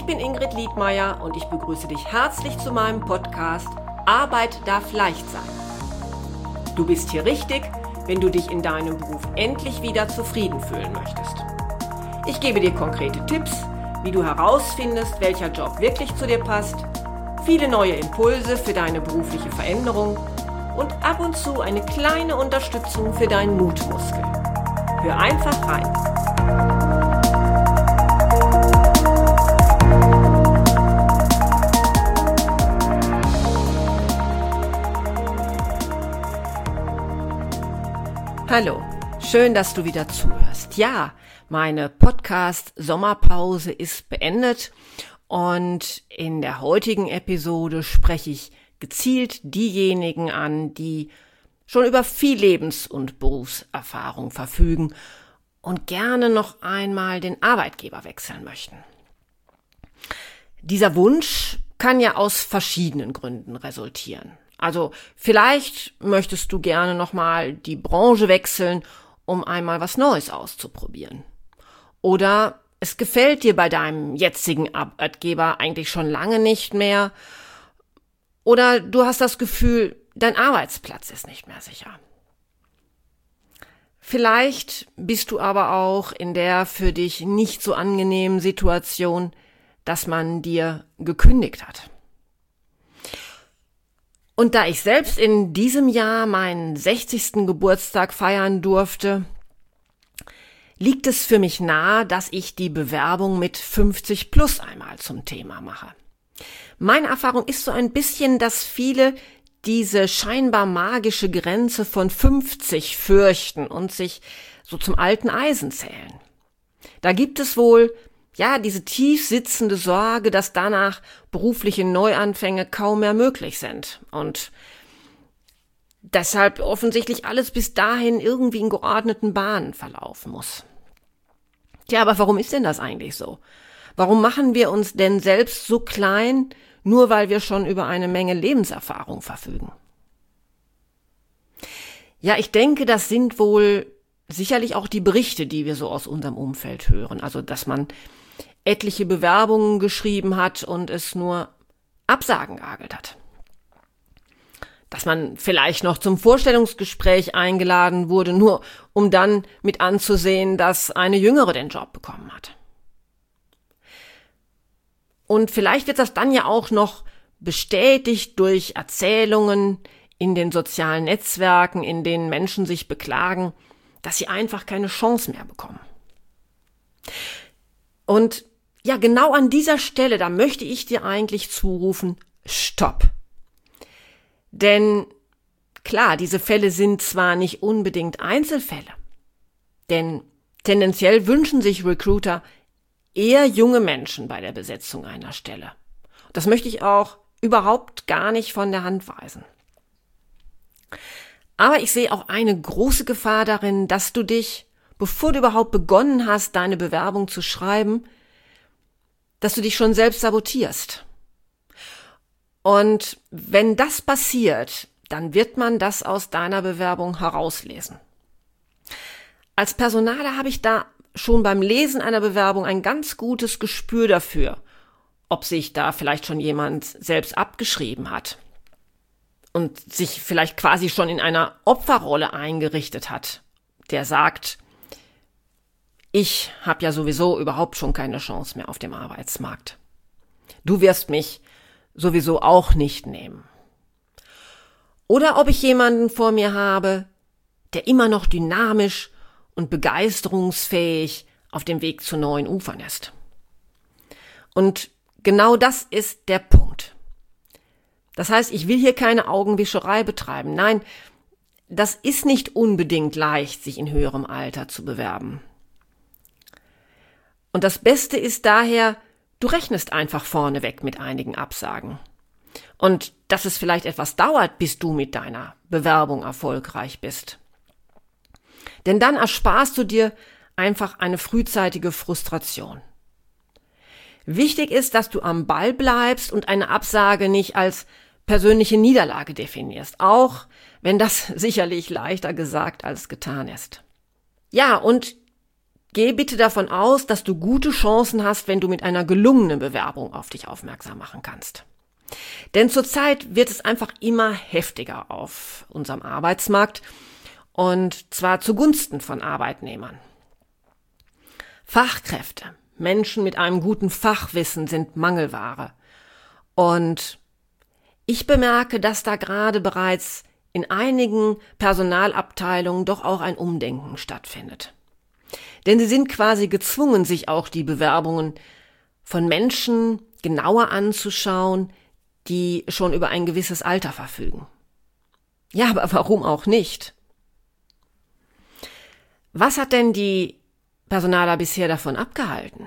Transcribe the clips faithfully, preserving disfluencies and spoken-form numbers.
Ich bin Ingrid Liedmeier und ich begrüße dich herzlich zu meinem Podcast Arbeit darf leicht sein. Du bist hier richtig, wenn du dich in deinem Beruf endlich wieder zufrieden fühlen möchtest. Ich gebe dir konkrete Tipps, wie du herausfindest, welcher Job wirklich zu dir passt, viele neue Impulse für deine berufliche Veränderung und ab und zu eine kleine Unterstützung für deinen Mutmuskel. Hör einfach rein. Hallo, schön, dass du wieder zuhörst. Ja, meine Podcast-Sommerpause ist beendet und in der heutigen Episode spreche ich gezielt diejenigen an, die schon über viel Lebens- und Berufserfahrung verfügen und gerne noch einmal den Arbeitgeber wechseln möchten. Dieser Wunsch kann ja aus verschiedenen Gründen resultieren. Also vielleicht möchtest du gerne nochmal die Branche wechseln, um einmal was Neues auszuprobieren. Oder es gefällt dir bei deinem jetzigen Arbeitgeber eigentlich schon lange nicht mehr. Oder du hast das Gefühl, dein Arbeitsplatz ist nicht mehr sicher. Vielleicht bist du aber auch in der für dich nicht so angenehmen Situation, dass man dir gekündigt hat. Und da ich selbst in diesem Jahr meinen sechzigsten Geburtstag feiern durfte, liegt es für mich nahe, dass ich die Bewerbung mit fünfzig plus einmal zum Thema mache. Meine Erfahrung ist so ein bisschen, dass viele diese scheinbar magische Grenze von fünfzig fürchten und sich so zum alten Eisen zählen. Da gibt es wohl ja diese tief sitzende Sorge, dass danach berufliche Neuanfänge kaum mehr möglich sind und deshalb offensichtlich alles bis dahin irgendwie in geordneten Bahnen verlaufen muss. Tja, aber warum ist denn das eigentlich so? Warum machen wir uns denn selbst so klein, nur weil wir schon über eine Menge Lebenserfahrung verfügen? Ja, ich denke, das sind wohl sicherlich auch die Berichte, die wir so aus unserem Umfeld hören. Also, dass man etliche Bewerbungen geschrieben hat und es nur Absagen gehagelt hat. Dass man vielleicht noch zum Vorstellungsgespräch eingeladen wurde, nur um dann mit anzusehen, dass eine Jüngere den Job bekommen hat. Und vielleicht wird das dann ja auch noch bestätigt durch Erzählungen in den sozialen Netzwerken, in denen Menschen sich beklagen, dass sie einfach keine Chance mehr bekommen. Und ja, genau an dieser Stelle, da möchte ich dir eigentlich zurufen, stopp. Denn klar, diese Fälle sind zwar nicht unbedingt Einzelfälle, denn tendenziell wünschen sich Recruiter eher junge Menschen bei der Besetzung einer Stelle. Das möchte ich auch überhaupt gar nicht von der Hand weisen. Aber ich sehe auch eine große Gefahr darin, dass du dich, bevor du überhaupt begonnen hast, deine Bewerbung zu schreiben, dass du dich schon selbst sabotierst. Und wenn das passiert, dann wird man das aus deiner Bewerbung herauslesen. Als Personaler habe ich da schon beim Lesen einer Bewerbung ein ganz gutes Gespür dafür, ob sich da vielleicht schon jemand selbst abgeschrieben hat und sich vielleicht quasi schon in einer Opferrolle eingerichtet hat, der sagt, ich habe ja sowieso überhaupt schon keine Chance mehr auf dem Arbeitsmarkt. Du wirst mich sowieso auch nicht nehmen. Oder ob ich jemanden vor mir habe, der immer noch dynamisch und begeisterungsfähig auf dem Weg zu neuen Ufern ist. Und genau das ist der Punkt. Das heißt, ich will hier keine Augenwischerei betreiben. Nein, das ist nicht unbedingt leicht, sich in höherem Alter zu bewerben. Und das Beste ist daher, du rechnest einfach vorneweg mit einigen Absagen. Und dass es vielleicht etwas dauert, bis du mit deiner Bewerbung erfolgreich bist. Denn dann ersparst du dir einfach eine frühzeitige Frustration. Wichtig ist, dass du am Ball bleibst und eine Absage nicht als persönliche Niederlage definierst, auch wenn das sicherlich leichter gesagt als getan ist. Ja, und Geh bitte davon aus, dass du gute Chancen hast, wenn du mit einer gelungenen Bewerbung auf dich aufmerksam machen kannst. Denn zurzeit wird es einfach immer heftiger auf unserem Arbeitsmarkt und zwar zugunsten von Arbeitnehmern. Fachkräfte, Menschen mit einem guten Fachwissen sind Mangelware. Und ich bemerke, dass da gerade bereits in einigen Personalabteilungen doch auch ein Umdenken stattfindet. Denn sie sind quasi gezwungen, sich auch die Bewerbungen von Menschen genauer anzuschauen, die schon über ein gewisses Alter verfügen. Ja, aber warum auch nicht? Was hat denn die Personaler bisher davon abgehalten?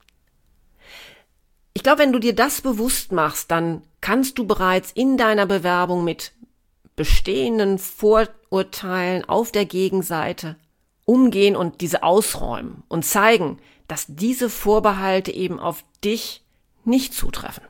Ich glaube, wenn du dir das bewusst machst, dann kannst du bereits in deiner Bewerbung mit bestehenden Vorurteilen auf der Gegenseite umgehen und diese ausräumen und zeigen, dass diese Vorbehalte eben auf dich nicht zutreffen.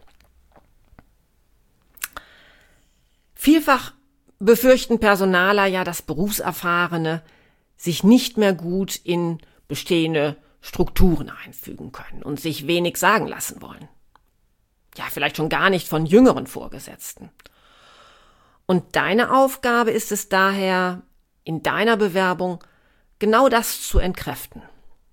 Vielfach befürchten Personaler ja, dass Berufserfahrene sich nicht mehr gut in bestehende Strukturen einfügen können und sich wenig sagen lassen wollen. Ja, vielleicht schon gar nicht von jüngeren Vorgesetzten. Und deine Aufgabe ist es daher, in deiner Bewerbung genau das zu entkräften.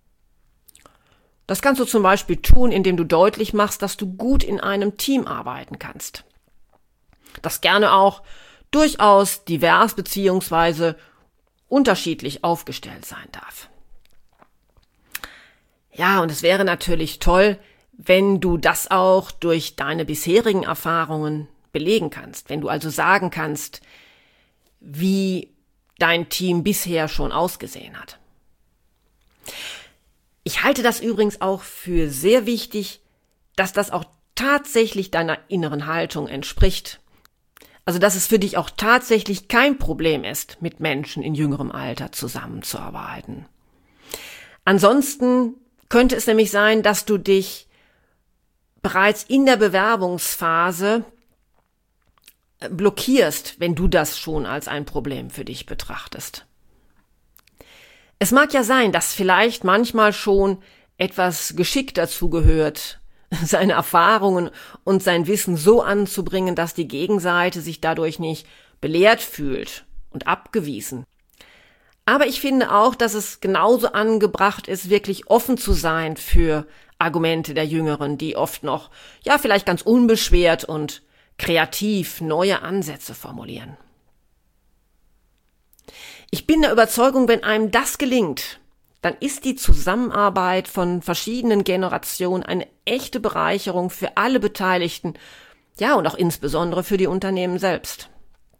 Das kannst du zum Beispiel tun, indem du deutlich machst, dass du gut in einem Team arbeiten kannst. Das gerne auch durchaus divers bzw. unterschiedlich aufgestellt sein darf. Ja, und es wäre natürlich toll, wenn du das auch durch deine bisherigen Erfahrungen belegen kannst, wenn du also sagen kannst, wie dein Team bisher schon ausgesehen hat. Ich halte das übrigens auch für sehr wichtig, dass das auch tatsächlich deiner inneren Haltung entspricht. Also, dass es für dich auch tatsächlich kein Problem ist, mit Menschen in jüngerem Alter zusammenzuarbeiten. Ansonsten könnte es nämlich sein, dass du dich bereits in der Bewerbungsphase blockierst, wenn du das schon als ein Problem für dich betrachtest. Es mag ja sein, dass vielleicht manchmal schon etwas Geschick dazu gehört, seine Erfahrungen und sein Wissen so anzubringen, dass die Gegenseite sich dadurch nicht belehrt fühlt und abgewiesen. Aber ich finde auch, dass es genauso angebracht ist, wirklich offen zu sein für Argumente der Jüngeren, die oft noch, ja, vielleicht ganz unbeschwert und kreativ neue Ansätze formulieren. Ich bin der Überzeugung, wenn einem das gelingt, dann ist die Zusammenarbeit von verschiedenen Generationen eine echte Bereicherung für alle Beteiligten, ja, und auch insbesondere für die Unternehmen selbst.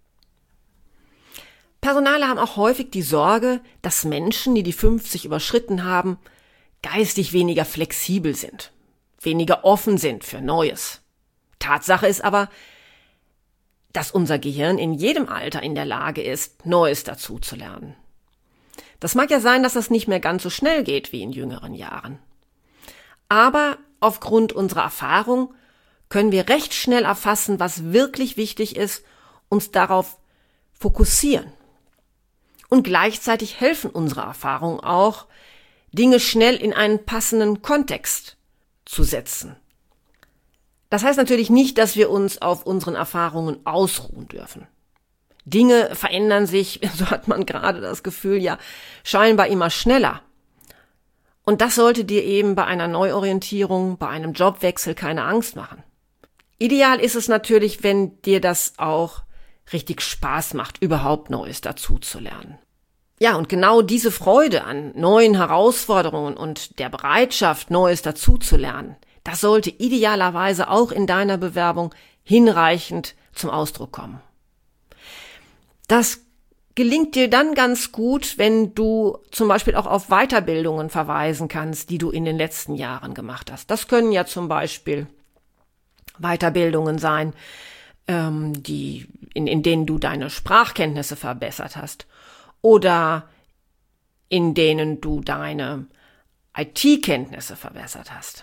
Personale haben auch häufig die Sorge, dass Menschen, die die fünfzig überschritten haben, geistig weniger flexibel sind, weniger offen sind für Neues. Tatsache ist aber, dass unser Gehirn in jedem Alter in der Lage ist, Neues dazu zu lernen. Das mag ja sein, dass das nicht mehr ganz so schnell geht wie in jüngeren Jahren. Aber aufgrund unserer Erfahrung können wir recht schnell erfassen, was wirklich wichtig ist, uns darauf fokussieren. Und gleichzeitig helfen unsere Erfahrungen auch, Dinge schnell in einen passenden Kontext zu setzen. Das heißt natürlich nicht, dass wir uns auf unseren Erfahrungen ausruhen dürfen. Dinge verändern sich, so hat man gerade das Gefühl, ja, scheinbar immer schneller. Und das sollte dir eben bei einer Neuorientierung, bei einem Jobwechsel keine Angst machen. Ideal ist es natürlich, wenn dir das auch richtig Spaß macht, überhaupt Neues dazu zu lernen. Ja, und genau diese Freude an neuen Herausforderungen und der Bereitschaft, Neues dazu zu lernen, das sollte idealerweise auch in deiner Bewerbung hinreichend zum Ausdruck kommen. Das gelingt dir dann ganz gut, wenn du zum Beispiel auch auf Weiterbildungen verweisen kannst, die du in den letzten Jahren gemacht hast. Das können ja zum Beispiel Weiterbildungen sein, ähm, die, in, in denen du deine Sprachkenntnisse verbessert hast oder in denen du deine I T-Kenntnisse verbessert hast.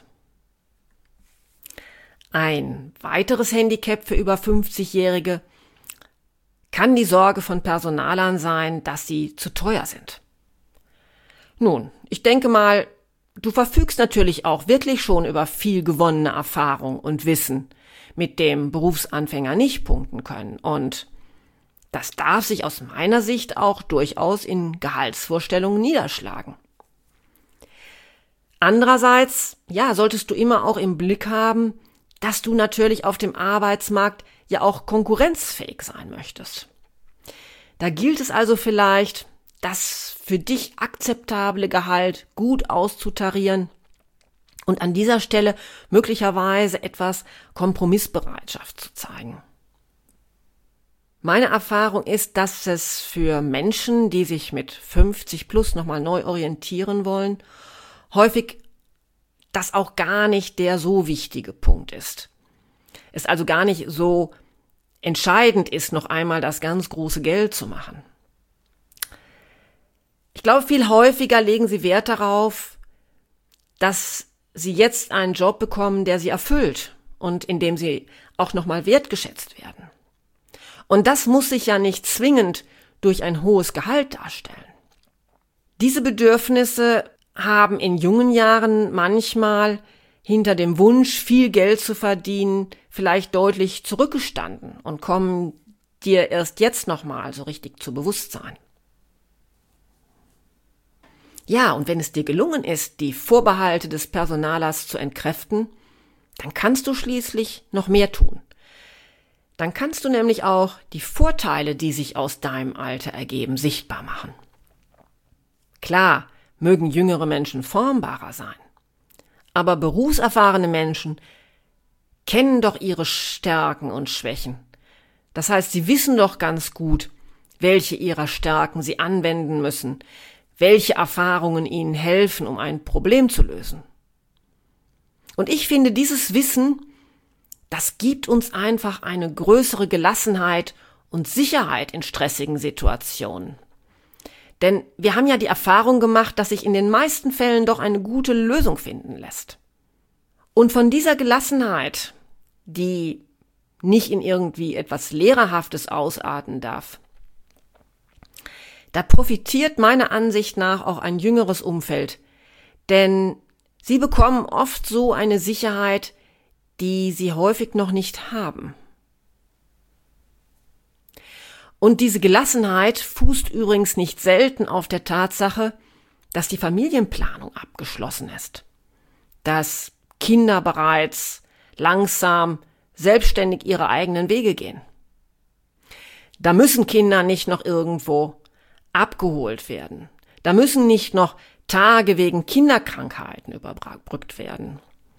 Ein weiteres Handicap für über fünfzigjährige kann die Sorge von Personalern sein, dass sie zu teuer sind. Nun, ich denke mal, du verfügst natürlich auch wirklich schon über viel gewonnene Erfahrung und Wissen, mit dem Berufsanfänger nicht punkten können. Und das darf sich aus meiner Sicht auch durchaus in Gehaltsvorstellungen niederschlagen. Andererseits, ja, solltest du immer auch im Blick haben, dass du natürlich auf dem Arbeitsmarkt ja auch konkurrenzfähig sein möchtest. Da gilt es also vielleicht, das für dich akzeptable Gehalt gut auszutarieren und an dieser Stelle möglicherweise etwas Kompromissbereitschaft zu zeigen. Meine Erfahrung ist, dass es für Menschen, die sich mit fünfzig plus nochmal neu orientieren wollen, häufig das auch gar nicht der so wichtige Punkt ist. Es also gar nicht so entscheidend ist, noch einmal das ganz große Geld zu machen. Ich glaube, viel häufiger legen sie Wert darauf, dass sie jetzt einen Job bekommen, der sie erfüllt und in dem sie auch nochmal wertgeschätzt werden. Und das muss sich ja nicht zwingend durch ein hohes Gehalt darstellen. Diese Bedürfnisse haben in jungen Jahren manchmal hinter dem Wunsch, viel Geld zu verdienen, vielleicht deutlich zurückgestanden und kommen dir erst jetzt nochmal so richtig zu Bewusstsein. Ja, und wenn es dir gelungen ist, die Vorbehalte des Personalers zu entkräften, dann kannst du schließlich noch mehr tun. Dann kannst du nämlich auch die Vorteile, die sich aus deinem Alter ergeben, sichtbar machen. Klar, mögen jüngere Menschen formbarer sein, aber berufserfahrene Menschen kennen doch ihre Stärken und Schwächen. Das heißt, sie wissen doch ganz gut, welche ihrer Stärken sie anwenden müssen, welche Erfahrungen ihnen helfen, um ein Problem zu lösen. Und ich finde, dieses Wissen, das gibt uns einfach eine größere Gelassenheit und Sicherheit in stressigen Situationen. Denn wir haben ja die Erfahrung gemacht, dass sich in den meisten Fällen doch eine gute Lösung finden lässt. Und von dieser Gelassenheit, die nicht in irgendwie etwas Lehrerhaftes ausarten darf, da profitiert meiner Ansicht nach auch ein jüngeres Umfeld, denn sie bekommen oft so eine Sicherheit, die sie häufig noch nicht haben. Und diese Gelassenheit fußt übrigens nicht selten auf der Tatsache, dass die Familienplanung abgeschlossen ist, dass Kinder bereits langsam selbstständig ihre eigenen Wege gehen. Da müssen Kinder nicht noch irgendwo abgeholt werden. Da müssen nicht noch Tage wegen Kinderkrankheiten überbrückt werden.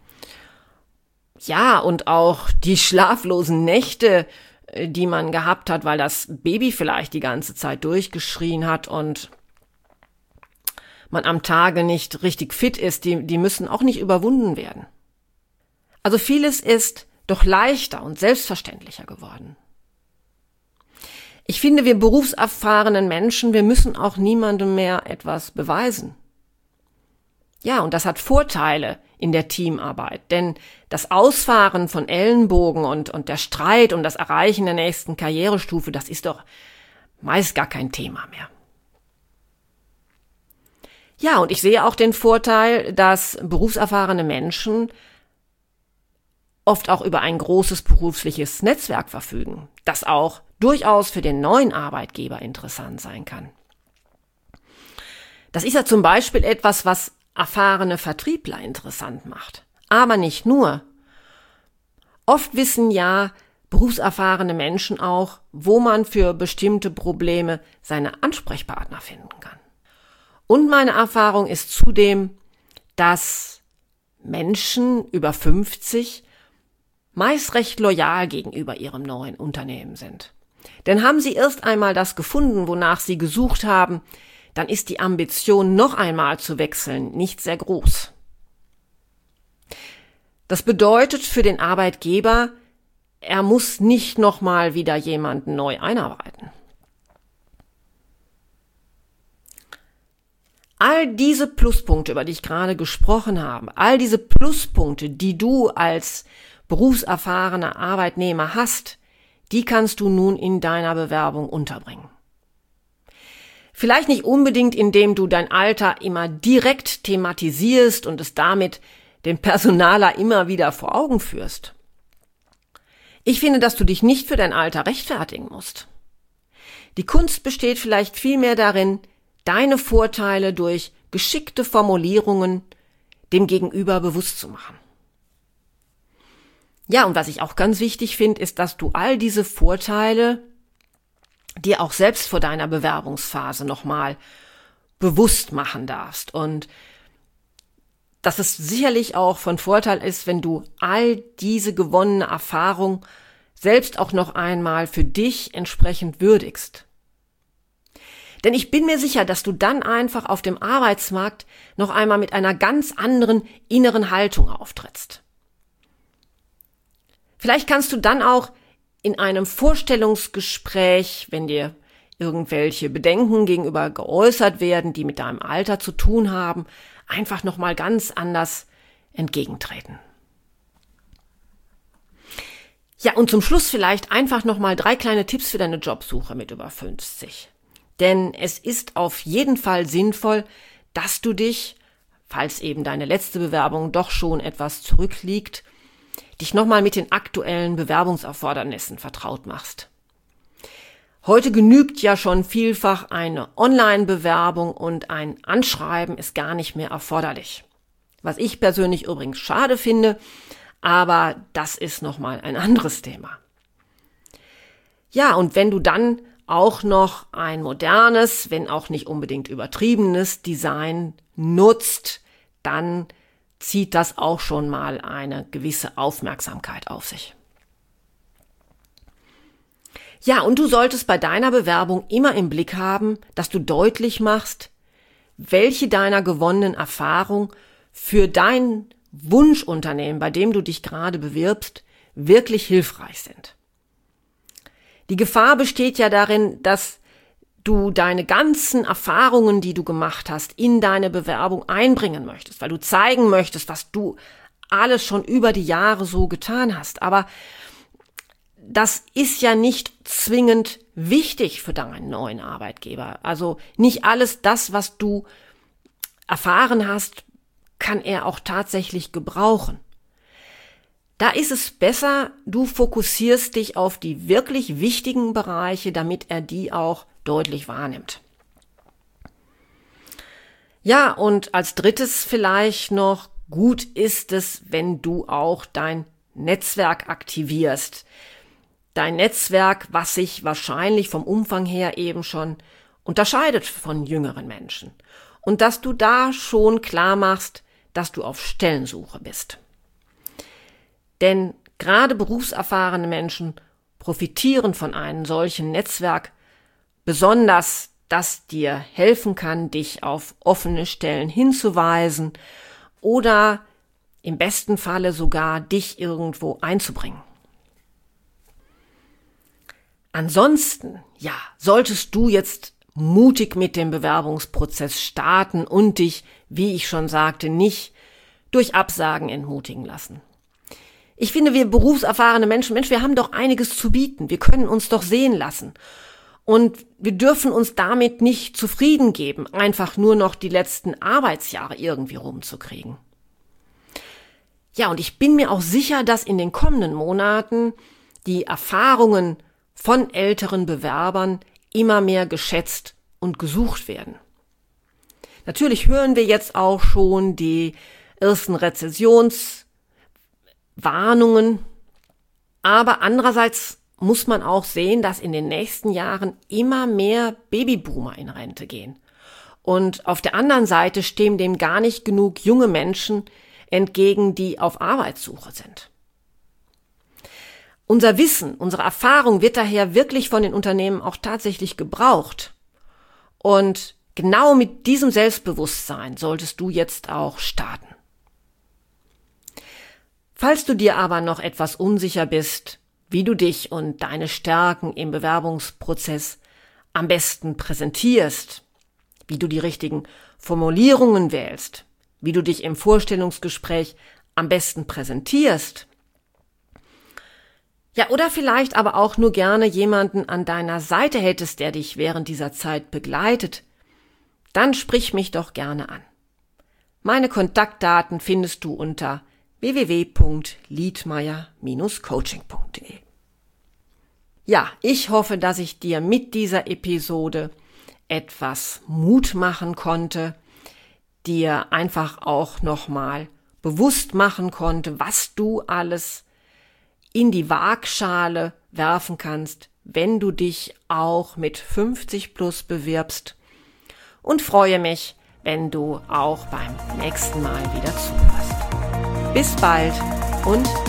Ja, und auch die schlaflosen Nächte, die man gehabt hat, weil das Baby vielleicht die ganze Zeit durchgeschrien hat und man am Tage nicht richtig fit ist, die, die müssen auch nicht überwunden werden. Also vieles ist doch leichter und selbstverständlicher geworden. Ich finde, wir berufserfahrenen Menschen, wir müssen auch niemandem mehr etwas beweisen. Ja, und das hat Vorteile in der Teamarbeit, denn das Ausfahren von Ellenbogen und, und der Streit um das Erreichen der nächsten Karrierestufe, das ist doch meist gar kein Thema mehr. Ja, und ich sehe auch den Vorteil, dass berufserfahrene Menschen oft auch über ein großes berufliches Netzwerk verfügen, das auch durchaus für den neuen Arbeitgeber interessant sein kann. Das ist ja zum Beispiel etwas, was erfahrene Vertriebler interessant macht. Aber nicht nur. Oft wissen ja berufserfahrene Menschen auch, wo man für bestimmte Probleme seine Ansprechpartner finden kann. Und meine Erfahrung ist zudem, dass Menschen über fünfzig meist recht loyal gegenüber ihrem neuen Unternehmen sind. Denn haben sie erst einmal das gefunden, wonach sie gesucht haben, dann ist die Ambition, noch einmal zu wechseln, nicht sehr groß. Das bedeutet für den Arbeitgeber, er muss nicht nochmal wieder jemanden neu einarbeiten. All diese Pluspunkte, über die ich gerade gesprochen habe, all diese Pluspunkte, die du als berufserfahrener Arbeitnehmer hast, die kannst du nun in deiner Bewerbung unterbringen. Vielleicht nicht unbedingt, indem du dein Alter immer direkt thematisierst und es damit dem Personaler immer wieder vor Augen führst. Ich finde, dass du dich nicht für dein Alter rechtfertigen musst. Die Kunst besteht vielleicht vielmehr darin, deine Vorteile durch geschickte Formulierungen dem Gegenüber bewusst zu machen. Ja, und was ich auch ganz wichtig finde, ist, dass du all diese Vorteile dir auch selbst vor deiner Bewerbungsphase nochmal bewusst machen darfst. Und dass es sicherlich auch von Vorteil ist, wenn du all diese gewonnene Erfahrung selbst auch noch einmal für dich entsprechend würdigst. Denn ich bin mir sicher, dass du dann einfach auf dem Arbeitsmarkt noch einmal mit einer ganz anderen inneren Haltung auftrittst. Vielleicht kannst du dann auch in einem Vorstellungsgespräch, wenn dir irgendwelche Bedenken gegenüber geäußert werden, die mit deinem Alter zu tun haben, einfach nochmal ganz anders entgegentreten. Ja, und zum Schluss vielleicht einfach nochmal drei kleine Tipps für deine Jobsuche mit über fünfzig. Denn es ist auf jeden Fall sinnvoll, dass du dich, falls eben deine letzte Bewerbung doch schon etwas zurückliegt, dich nochmal mit den aktuellen Bewerbungserfordernissen vertraut machst. Heute genügt ja schon vielfach eine Online-Bewerbung und ein Anschreiben ist gar nicht mehr erforderlich. Was ich persönlich übrigens schade finde, aber das ist nochmal ein anderes Thema. Ja, und wenn du dann auch noch ein modernes, wenn auch nicht unbedingt übertriebenes Design nutzt, dann zieht das auch schon mal eine gewisse Aufmerksamkeit auf sich. Ja, und du solltest bei deiner Bewerbung immer im Blick haben, dass du deutlich machst, welche deiner gewonnenen Erfahrungen für dein Wunschunternehmen, bei dem du dich gerade bewirbst, wirklich hilfreich sind. Die Gefahr besteht ja darin, dass du deine ganzen Erfahrungen, die du gemacht hast, in deine Bewerbung einbringen möchtest, weil du zeigen möchtest, was du alles schon über die Jahre so getan hast. Aber das ist ja nicht zwingend wichtig für deinen neuen Arbeitgeber. Also nicht alles das, was du erfahren hast, kann er auch tatsächlich gebrauchen. Da ist es besser, du fokussierst dich auf die wirklich wichtigen Bereiche, damit er die auch deutlich wahrnimmt. Ja, und als drittes vielleicht noch, gut ist es, wenn du auch dein Netzwerk aktivierst. Dein Netzwerk, was sich wahrscheinlich vom Umfang her eben schon unterscheidet von jüngeren Menschen. Und dass du da schon klar machst, dass du auf Stellensuche bist. Denn gerade berufserfahrene Menschen profitieren von einem solchen Netzwerk, besonders das dir helfen kann, dich auf offene Stellen hinzuweisen oder im besten Falle sogar dich irgendwo einzubringen. Ansonsten, ja, solltest du jetzt mutig mit dem Bewerbungsprozess starten und dich, wie ich schon sagte, nicht durch Absagen entmutigen lassen. Ich finde, wir berufserfahrene Menschen, Mensch, wir haben doch einiges zu bieten. Wir können uns doch sehen lassen. Und wir dürfen uns damit nicht zufrieden geben, einfach nur noch die letzten Arbeitsjahre irgendwie rumzukriegen. Ja, und ich bin mir auch sicher, dass in den kommenden Monaten die Erfahrungen von älteren Bewerbern immer mehr geschätzt und gesucht werden. Natürlich hören wir jetzt auch schon die ersten Rezessionswarnungen, aber andererseits muss man auch sehen, dass in den nächsten Jahren immer mehr Babyboomer in Rente gehen. Und auf der anderen Seite stehen dem gar nicht genug junge Menschen entgegen, die auf Arbeitssuche sind. Unser Wissen, unsere Erfahrung wird daher wirklich von den Unternehmen auch tatsächlich gebraucht. Und genau mit diesem Selbstbewusstsein solltest du jetzt auch starten. Falls du dir aber noch etwas unsicher bist, wie du dich und deine Stärken im Bewerbungsprozess am besten präsentierst, wie du die richtigen Formulierungen wählst, wie du dich im Vorstellungsgespräch am besten präsentierst, ja, oder vielleicht aber auch nur gerne jemanden an deiner Seite hättest, der dich während dieser Zeit begleitet, dann sprich mich doch gerne an. Meine Kontaktdaten findest du unter w w w punkt liedmeier Bindestrich coaching punkt de. Ja, ich hoffe, dass ich dir mit dieser Episode etwas Mut machen konnte, dir einfach auch nochmal bewusst machen konnte, was du alles in die Waagschale werfen kannst, wenn du dich auch mit fünfzig plus bewirbst, und freue mich, wenn du auch beim nächsten Mal wieder zuhörst. Bis bald und